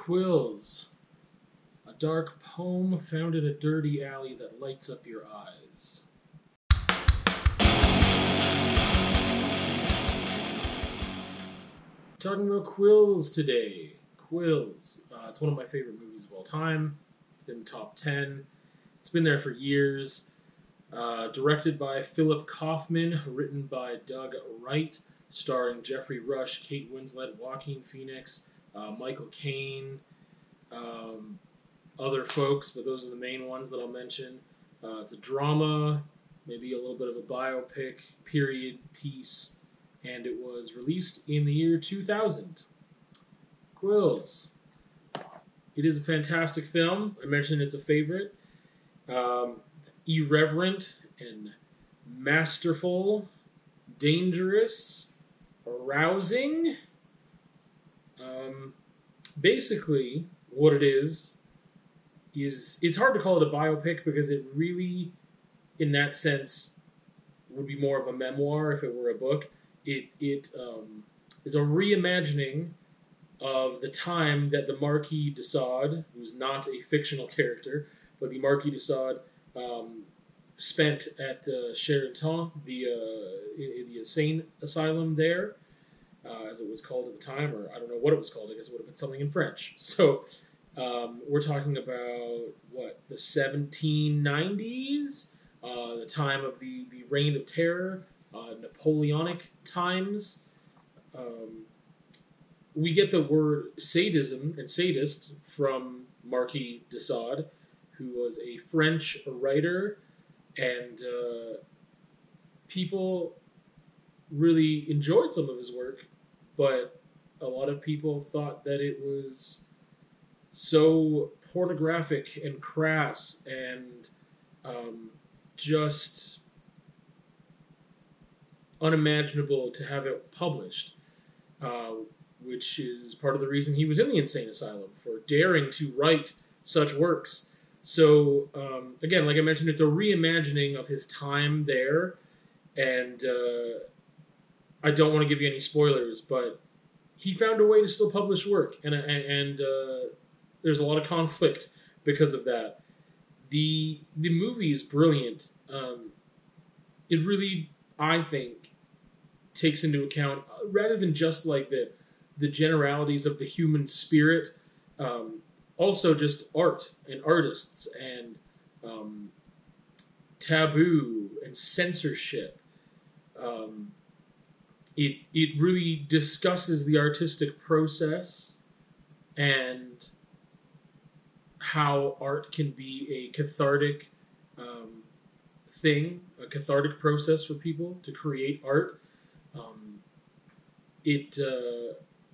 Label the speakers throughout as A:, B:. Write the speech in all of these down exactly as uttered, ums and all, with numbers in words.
A: Quills, a dark poem found in a dirty alley that lights up your eyes. Talking about Quills today. Quills. Uh, it's one of my favorite movies of all time. It's been top ten. It's been there for years. Uh, directed by Philip Kaufman, written by Doug Wright, starring Jeffrey Rush, Kate Winslet, Joaquin Phoenix, uh, Michael Caine, um, other folks, but those are the main ones that I'll mention. Uh, it's a drama, maybe a little bit of a biopic, period piece, and it was released in the year two thousand. Quills. It is a fantastic film. I mentioned it's a favorite. Um, it's irreverent and masterful, dangerous, arousing. Um, basically, what it is, is it's hard to call it a biopic because it really, in that sense, would be more of a memoir if it were a book. It, it um, is a reimagining of the time that the Marquis de Sade, who's not a fictional character, but the Marquis de Sade um, spent at uh, Charenton, the uh, in, in the insane asylum there, uh, as it was called at the time, or I don't know what it was called. I guess it would have been something in French. So um, we're talking about what, the seventeen nineties, uh, the time of the the Reign of Terror, uh, Napoleonic times. Um, we get the word sadism and sadist from Marquis de Sade, who was a French writer, and uh, people really enjoyed some of his work, but a lot of people thought that it was so pornographic and crass and um, just unimaginable to have it published, uh, which is part of the reason he was in the insane asylum, for daring to write such works. So, um, again, like I mentioned, it's a reimagining of his time there, and uh, I don't want to give you any spoilers, but he found a way to still publish work, and, and uh, there's a lot of conflict because of that. The, the movie is brilliant. Um, it really, I think, takes into account, rather than just like the, the generalities of the human spirit, um, also just art and artists and um, taboo and censorship. Um, it it really discusses the artistic process and how art can be a cathartic um, thing, a cathartic process for people to create art. Um, it uh,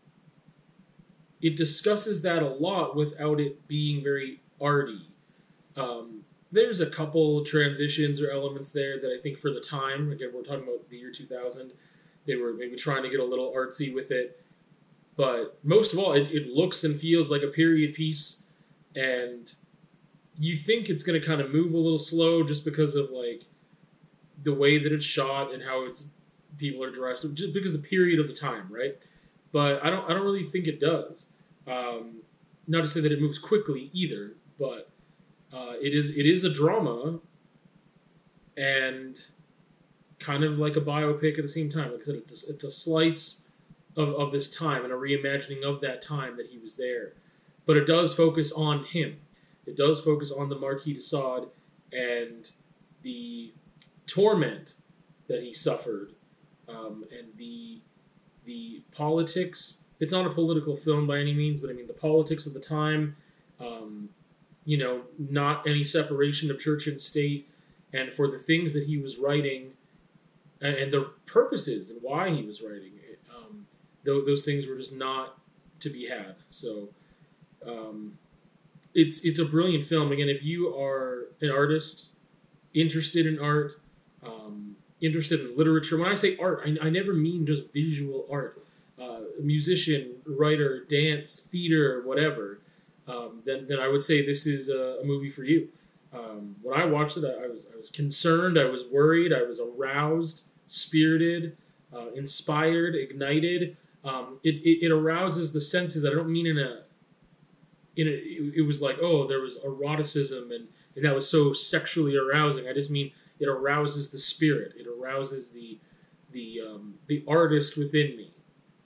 A: It discusses that a lot without it being very arty. Um, there's a couple transitions or elements there that I think for the time, again, we're talking about the year two thousand, they were maybe trying to get a little artsy with it. But most of all, it, it looks and feels like a period piece, and you think it's going to kind of move a little slow just because of like the way that it's shot and how it's people are dressed, just because of the period of the time, right? But I don't I don't really think it does. Um, not to say that it moves quickly either, but uh, it is it is a drama and kind of like a biopic at the same time. Like I said, it's a, it's a slice of, of this time and a reimagining of that time that he was there. But it does focus on him. It does focus on the Marquis de Sade and the torment that he suffered, um, and the the politics. It's not a political film by any means, but I mean the politics of the time, um, you know, not any separation of church and state, and for the things that he was writing, and, and the purposes and why he was writing it, um, th- those things were just not to be had. So um, it's it's a brilliant film. Again, if you are an artist, interested in art, um, interested in literature, when I say art, I, I never mean just visual art. Uh, musician, writer, dance, theater, whatever, um, then then I would say this is a, a movie for you. Um, when I watched it, I, I was I was concerned, I was worried, I was aroused, spirited, uh, inspired, ignited. Um, it, it it arouses the senses. I don't mean in a in a, it, it was like, oh, there was eroticism and, and that was so sexually arousing. I just mean it arouses the spirit. It arouses the the um, the artist within me,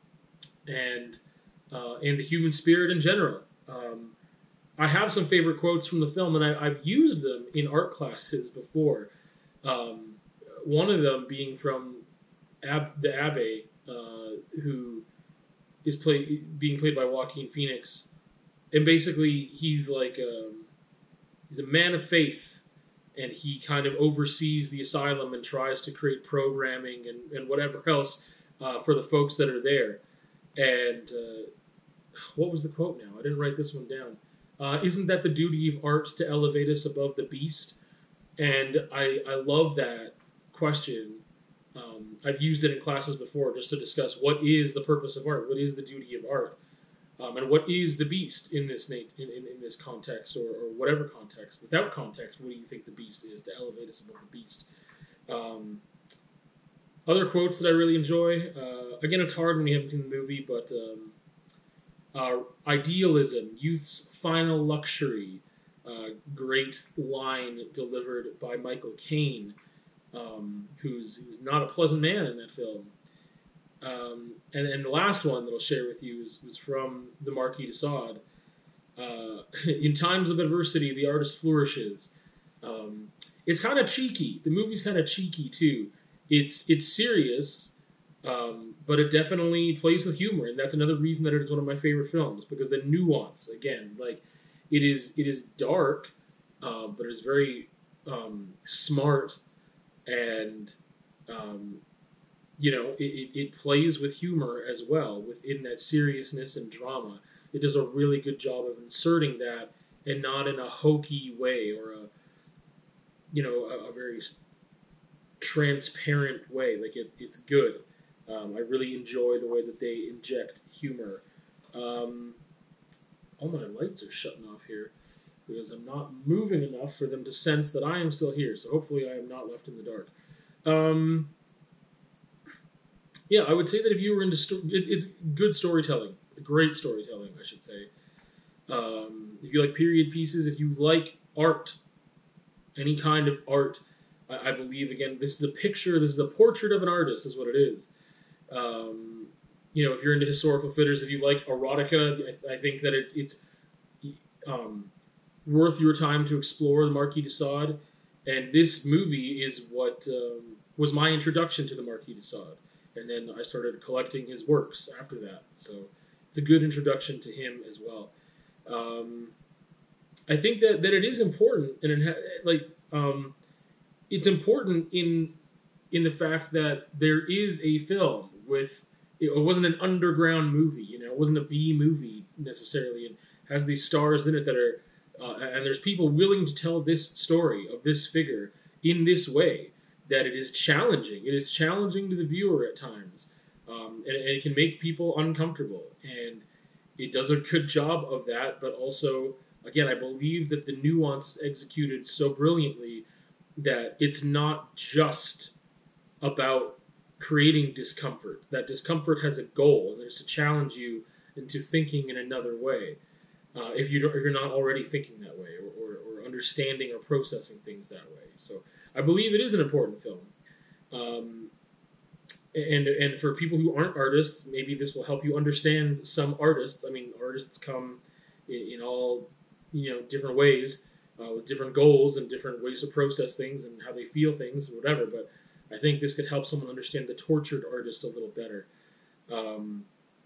A: and uh, and the human spirit in general. Um, I have some favorite quotes from the film, and I, I've used them in art classes before. Um, one of them being from Ab, the Abbe, uh, who is play, being played by Joaquin Phoenix, and basically he's like um, he's a man of faith, and he kind of oversees the asylum and tries to create programming and, and whatever else uh, for the folks that are there. And uh, what was the quote now? I didn't write this one down. Uh, isn't that the duty of art to elevate us above the beast? And I, I love that question. Um, I've used it in classes before just to discuss what is the purpose of art, what is the duty of art, um, and what is the beast in this in, in, in this context or, or whatever context. Without context, what do you think the beast is to elevate us above the beast? Um, other quotes that I really enjoy. Uh, again, it's hard when you haven't seen the movie, but um, uh, idealism, youth's final luxury. Uh, great line delivered by Michael Caine. Um, who's who's not a pleasant man in that film. Um, and, and the last one that I'll share with you is, was from the Marquis de Sade. Uh, in times of adversity, the artist flourishes. Um, it's kind of cheeky. The movie's kind of cheeky, too. It's it's serious, um, but it definitely plays with humor, and that's another reason that it is one of my favorite films, because the nuance, again, like, it is, it is dark, uh, but it's very um, smart. And, um, you know, it, it, it plays with humor as well, within that seriousness and drama. It does a really good job of inserting that, and not in a hokey way or a, you know, a, a very transparent way. Like, it, it's good. Um, I really enjoy the way that they inject humor. Um, all my lights are shutting off here, because I'm not moving enough for them to sense that I am still here. So hopefully I am not left in the dark. Um, yeah, I would say that if you were into... Sto- it, it's good storytelling. Great storytelling, I should say. Um, if you like period pieces, if you like art, any kind of art, I, I believe, again, this is a picture, this is a portrait of an artist, is what it is. Um, you know, if you're into historical fitters, if you like erotica, I, I think that it's... it's um, worth your time to explore the Marquis de Sade, and this movie is what um, was my introduction to the Marquis de Sade, and then I started collecting his works after that, so it's a good introduction to him as well. Um, I think that, that it is important, and it ha- like um, it's important in in the fact that there is a film with, it wasn't an underground movie, you know, it wasn't a B movie necessarily, and has these stars in it that are Uh, and there's people willing to tell this story of this figure in this way, that it is challenging. It is challenging to the viewer at times. Um, and, and it can make people uncomfortable. And it does a good job of that, but also, again, I believe that the nuance is executed so brilliantly that it's not just about creating discomfort. That discomfort has a goal, and it's to challenge you into thinking in another way. Uh, if, you don't, if you're not already thinking that way, or, or, or understanding or processing things that way. So I believe it is an important film. Um, and and for people who aren't artists, maybe this will help you understand some artists. I mean, artists come in, in all, you know, different ways, uh, with different goals and different ways to process things and how they feel things, whatever. But I think this could help someone understand the tortured artist a little better. Um,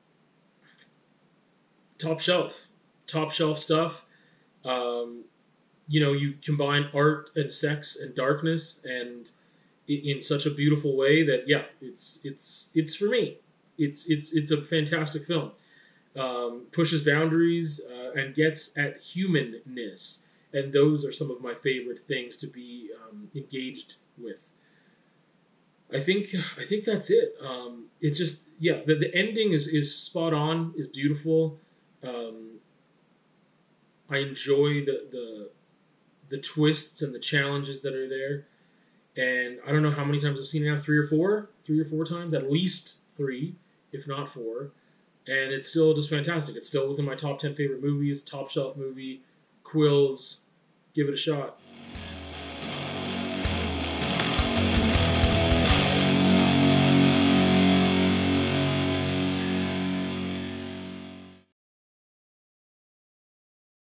A: top shelf. Top shelf stuff. Um, you know, you combine art and sex and darkness, and in such a beautiful way that, yeah, it's it's it's for me. It's it's it's a fantastic film. Um, pushes boundaries uh, and gets at humanness, and those are some of my favorite things to be um, engaged with. I think I think that's it. Um, it's just, yeah, the, the ending is is spot on, is beautiful. Um, I enjoy the, the the twists and the challenges that are there. And I don't know how many times I've seen it now, three or four? Three or four times? At least three, if not four. and it's still just fantastic. It's still within my top ten favorite movies, top shelf movie. Quills, give it a shot.